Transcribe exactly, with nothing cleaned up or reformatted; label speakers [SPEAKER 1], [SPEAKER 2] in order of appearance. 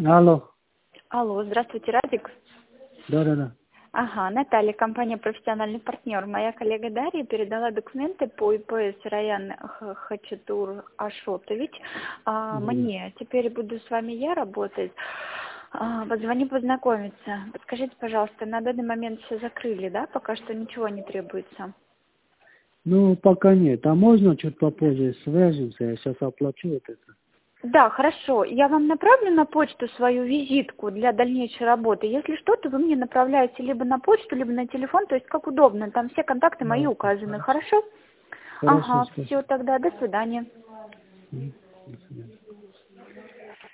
[SPEAKER 1] Алло.
[SPEAKER 2] Алло, здравствуйте, Радик.
[SPEAKER 1] Да-да-да.
[SPEAKER 2] Ага, Наталья, компания «Профессиональный партнер». Моя коллега Дарья передала документы по ИП Сыроян Х- Хачатур Ашотович. А,
[SPEAKER 1] Мгм.
[SPEAKER 2] мне. Теперь буду с вами я работать. А, позвони познакомиться. Подскажите, пожалуйста, на данный момент все закрыли, да? Пока что ничего не требуется.
[SPEAKER 1] Ну, пока нет. А можно чуть попозже свяжемся? Я сейчас оплачу вот это.
[SPEAKER 2] Да, хорошо. Я вам направлю на почту свою визитку для дальнейшей работы. Если что, то вы мне направляете либо на почту, либо на телефон, то есть как удобно. Там все контакты мои
[SPEAKER 1] Да,
[SPEAKER 2] указаны.
[SPEAKER 1] хорошо.
[SPEAKER 2] Хорошо?
[SPEAKER 1] Хорошо,
[SPEAKER 2] Ага, все
[SPEAKER 1] спасибо.
[SPEAKER 2] тогда. До свидания.
[SPEAKER 1] Мгм. До свидания.